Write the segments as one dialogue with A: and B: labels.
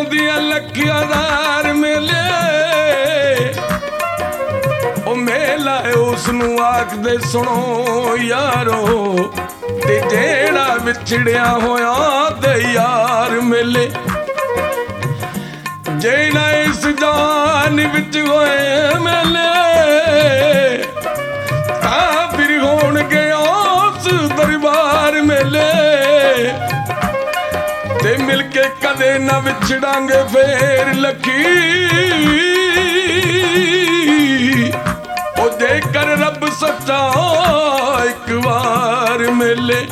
A: ਦੀਆਂ ਲੱਖਾਂ ਮੇਲੇ ਉਹ ਮੇਲਾ ਉਸ ਨੂੰ ਆਖਦੇ ਸੁਣੋ ਯਾਰੋ ਤੇ ਜਿਹੜਾ ਵਿਛੜਿਆ ਹੋਇਆ ਤੇ ਯਾਰ ਮਿਲੇ ਜਿਹੜਾ ਇਸ ਜਾਨ ਵਿੱਚ ਹੋਏ ਮੇਲੇ ਤਾਂ ਫਿਰ ਹੋਣਗੇ ਉਸ ਦਰਬਾਰ ਮੇਲੇ ਤੇ ਮਿਲ ਕੇ ਕਦੇ ਨਾ ਵਿਛੜਾਂਗੇ ਫੇਰ ਲੱਖੀ ਉਹ ਦੇ ਕਰ ਰੱਬ ਸੱਚਾ ਇੱਕ ਵਾਰ ਮਿਲੇ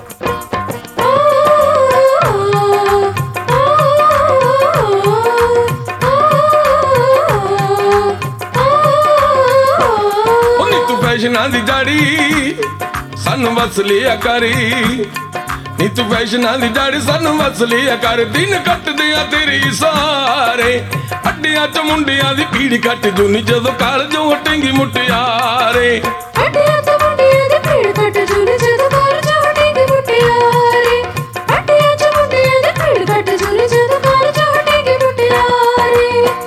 A: ਫੈਸ਼ਨਾਂ ਦੀ ਦਾੜੀ ਸਾਨੂੰ ਵਸ ਲਿਆ ਕਰੀ ਨੀ ਤੂੰ ਫੈਸ਼ਨਾਂ ਦੀ ਦਾੜੀ ਸਾਨੂੰ ਵਸ ਲਿਆ ਕਰ ਦਿਨ ਕੱਟਦੇ ਆ ਤੇਰੀ ਸਾਰੇ ਅੱਡਿਆਂ ਚ ਮੁੰਡਿਆਂ ਦੀ ਭੀੜ ਕੱਟ ਜੂਨੀ ਜਦੋਂ ਕਾਲਜੋਂ ਹਟੇਂਗੀ ਮੁਟਿਆਰੇ
B: ਅੱਡਿਆਂ ਚ ਮੁੰਡਿਆਂ ਦੀ ਭੀੜ ਕੱਟ ਜੂਨੀ ਜਦੋਂ ਕਾਲਜੋਂ ਹਟੇਂਗੀ ਮੁਟਿਆਰੇ ਅੱਡਿਆਂ ਚ ਮੁੰਡਿਆਂ ਦੀ ਭੀੜ ਕੱਟ ਜੂਨੀ ਜਦੋਂ ਕਾਲਜੋਂ ਹਟੇਂਗੀ ਮੁਟਿਆਰੇ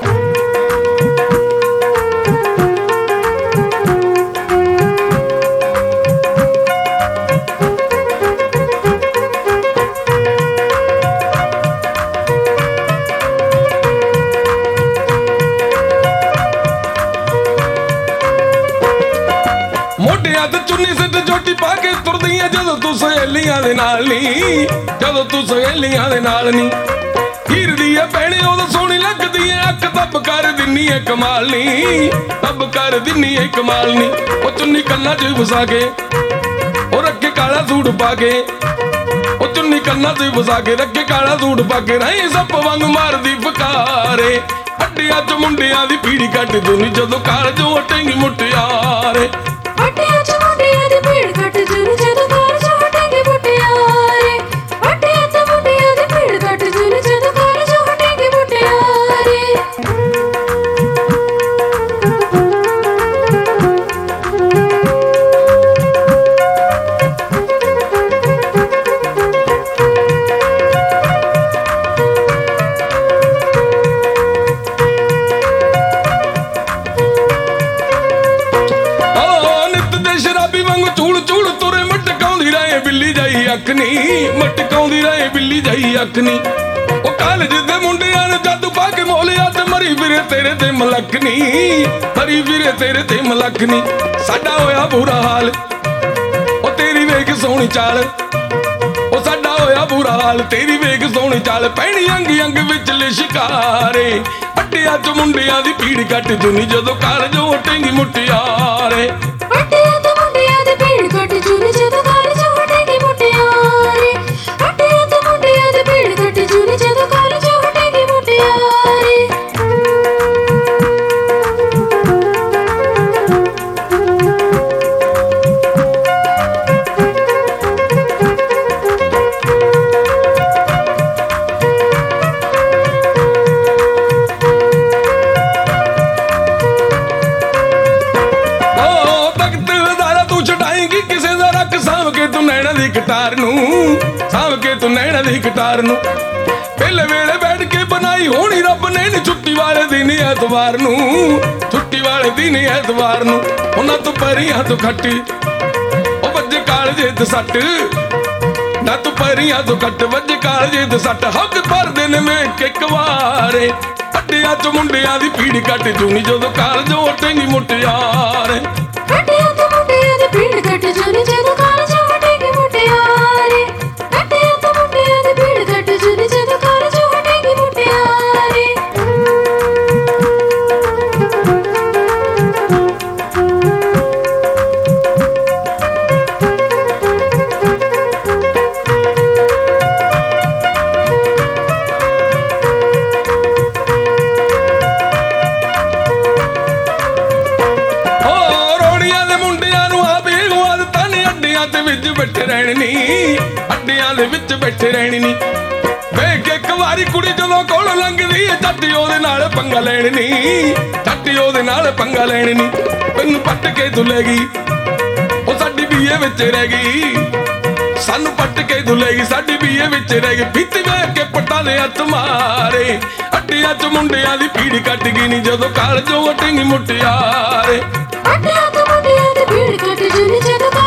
A: ਤੇ ਚੁੰਨੀ ਸਿੱਟ ਜੋਟੀ ਪਾ ਕੇ ਤੁਰਦੀ ਐ ਜਦੋਂ ਤੂੰ ਸਹੇਲੀਆਂ ਦੇ ਨਾਲ ਨੀ ਜਦੋਂ ਤੂੰ ਸਹੇਲੀਆਂ ਦੇ ਨਾਲ ਨੀ ਹੀਰਦੀ ਐ ਭੈਣੇ ਉਦੋਂ ਸੋਹਣੀ ਲੱਗਦੀ ਐ ਅੱਖ ਦੱਬ ਕਰ ਦਿੰਨੀ ਐ ਕਮਾਲ ਨੀ ਦੱਬ ਕਰ ਦਿੰਨੀ ਐ ਕਮਾਲ ਨੀ ਉਹ ਚੁੰਨੀ ਕੰਨਾਂ 'ਚ ਵਸਾ ਕੇ ਉਹ ਰੱਖੇ ਕਾਲਾ ਸੂਟ ਪਾ ਕੇ ਉਹ ਚੁੰਨੀ ਕੰਨਾਂ 'ਚ ਵਸਾ ਕੇ ਰੱਖੇ ਕਾਲਾ ਸੂਟ ਪਾ ਕੇ ਨਹੀਂ ਸੱਪ ਵਾਂਗ ਮਾਰਦੀ ਫਕਾਰੇ ਅੱਡਿਆਂ 'ਚ ਮੁੰਡਿਆਂ ਦੀ ਭੀੜ ਕੱਟ ਜੂਨੀ ਜਦੋਂ ਕਾਲਜੋਂ ਹਟੇਂਗੀ ਮੁਟਿਆਰੇ
B: ਅੱਡਿਆਂ ਚ ਮੁੰਡਿਆਂ ਦੀ ਭੀੜ ਕੱਟ ਜੂਨੀ ਜਦੋਂ ਕਾਲਜੋਂ ਹਟੇਂਗੀ ਮੁਟਿਆਰੇ ਅੱਡਿਆਂ ਚ ਮੁੰਡਿਆਂ ਦੀ ਭੀੜ ਕੱਟ ਜੂਨੀ ਜਦੋਂ ਕਾਲਜੋਂ ਹਟੇਂਗੀ ਮੁਟਿਆਰੇ ਬਿੱਲੀ ਜਾਈ ਅੱਖ ਨੀ ਮਟਕਾਉਂਦੀ ਰਹੇ ਬਿੱਲੀ ਜਾਈ ਅੱਖ ਨੀ ਉਹ ਕਾਲਜ ਦੇ ਮੁੰਡਿਆਂ ਨੇ ਜਾਦੂ ਪਾ ਕੇ ਮੋਲਿਆ ਤੇ ਮਰੀ ਫਿਰੇ ਤੇਰੇ ਤੇ ਮਲਕ ਨੀ ਮਰੀ ਫਿਰੇ ਤੇਰੇ ਤੇ ਮਲਕ ਨੀ ਸਾਡਾ ਹੋਇਆ ਬੁਰਾ ਹਾਲ ਉਹ ਤੇਰੀ ਵੇਖ ਸੋਹਣੀ ਚਾਲ ਉਹ ਸਾਡਾ ਹੋਇਆ ਬੁਰਾ ਹਾਲ ਤੇਰੀ ਵੇਖ ਸੋਹਣੀ ਚਾਲ ਪੈਣੀ ਅੰਗ ਅੰਗ ਵਿੱਚ ਲਿਸ਼ਕਾਰੇ ਅੱਡਿਆਂ ਚ ਮੁੰਡਿਆਂ ਦੀ ਭੀੜ ਕੱਟ ਜੂਨੀ ਜਦੋਂ ਕਾਲਜੋਂ ਹਟੇਂਗੀ ਮੁਟਿਆਰੇ ਅੱਡਿਆਂ ਚ ਮੁੰਡਿਆਂ ਦੀ ਭੀੜ ਕੱਟ ਜੂਨੀ ਜਦੋਂ ਕਾਲਜੋਂ ਹਟੇਂਗੀ ਮੁਟਿਆਰੇ ਅੱਡਿਆਂ ਚ ਮੁੰਡਿਆਂ ਦੀ ਭੀੜ ਕੱਟ ਜੂਨੀ ਜਦੋਂ ਕਾਲਜੋਂ ਹਟੇਂਗੀ ਮੁਟਿਆਰੇ
A: ਕਟਾਰ ਨੂੰ ਸਾਂਭ ਕੇ ਤੂੰ ਨੈਣਾ ਦੀ ਕਟਾਰ ਨੂੰ ਪਹਿਲੇ ਵੇਲੇ ਬੈਠ ਕੇ ਬਣਾਈ ਹੋਣੀ ਰੱਬ ਨੇ ਨੀ ਛੁੱਟੀ ਵਾਲੇ ਦਿਨ ਐਤਵਾਰ ਨੂੰ ਛੁੱਟੀ ਵਾਲੇ ਦਿਨ ਐਤਵਾਰ ਨੂੰ ਉਹਨਾਂ ਤੋਂ ਪਰੀਆਂ ਤੋਂ ਖੱਟੀ ਉਹ ਵੱਜੇ ਕਾਲਜੇ ਤੇ ਸੱਟ ਨਾ ਤੂੰ ਪਰੀਆਂ ਤੋਂ ਖੱਟ ਵੱਜੇ ਕਾਲਜੇ ਤੇ ਸੱਟ ਹੱਕ ਭਰਦੇ ਨੇ ਵੇਖ ਇੱਕ ਵਾਰੇ ਅੱਡਿਆਂ ਚ ਮੁੰਡਿਆਂ ਦੀ ਭੀੜ ਕੱਟ ਜੂਨੀ ਜਦੋਂ ਕਾਲਜੋਂ ਹਟੇਂਗੀ ਮੁਟਿਆਰੇ
B: ਅੱਡਿਆਂ ਚ ਮੁੰਡਿਆਂ ਦੀ ਭੀੜ ਕੱਟ ਜੂਨੀ ਜਦੋਂ ਕਾਲਜੋਂ ਹਟੇਂਗੀ ਮੁਟਿਆਰੇ ਅੱਡਿਆਂ ਚ ਮੁੰਡਿਆਂ ਦੀ ਭੀੜ ਕੱਟ ਜੂਨੀ ਜਦੋਂ ਕਾਲਜੋਂ ਹਟੇਂਗੀ ਮੁਟਿਆਰੇ
A: ਬੈਠੇ ਰਹਿਣ ਨੀ ਅੱਡਿਆਂ ਦੇ ਵਿੱਚ ਬੈਠੇ ਰਹਿਣ ਨੀ ਵੇਖ ਇੱਕ ਵਾਰੀ ਕੁੜੀ ਜਦੋਂ ਕੋਲੋਂ ਲੰਘਦੀ ਜੱਟ ਉਹਦੇ ਨਾਲ ਪੰਗਾ ਲੈਣ ਨੀ ਜੱਟ ਉਹਦੇ ਨਾਲ ਪੰਗਾ ਲੈਣ ਨੀ ਤੈਨੂੰ ਪੱਟ ਕੇ ਤੂੰ ਲੈ ਗਈ ਉਹ ਸਾਡੀ ਬੀਏ ਵਿੱਚ ਰਹਿ ਗਈ ਸਾਨੂੰ ਪੱਟ ਕੇ ਤੂੰ ਲੈ ਗਈ ਸਾਡੀ ਬੀਏ ਵਿੱਚ ਰਹਿ ਗਈ ਫਿੱਤ ਵੇਖ ਕੇ ਪੱਟਾਂ ਦੇ ਹੱਥ ਮਾਰੇ ਆਟਿਆਂ ਚ ਮੁੰਡਿਆਂ ਦੀ ਭੀੜ ਕੱਟ ਗਈ ਨੀ ਜਦੋਂ ਕਾਲਜੋਂ ਵਟੇਂਗੀ ਮੁਟਿਆਰੇ
C: ਆਟਿਆਂ ਤੋਂ ਮੁੰਡਿਆਂ ਦੀ ਭੀੜ ਕੱਟ ਗਈ ਨੀ ਜਦੋਂ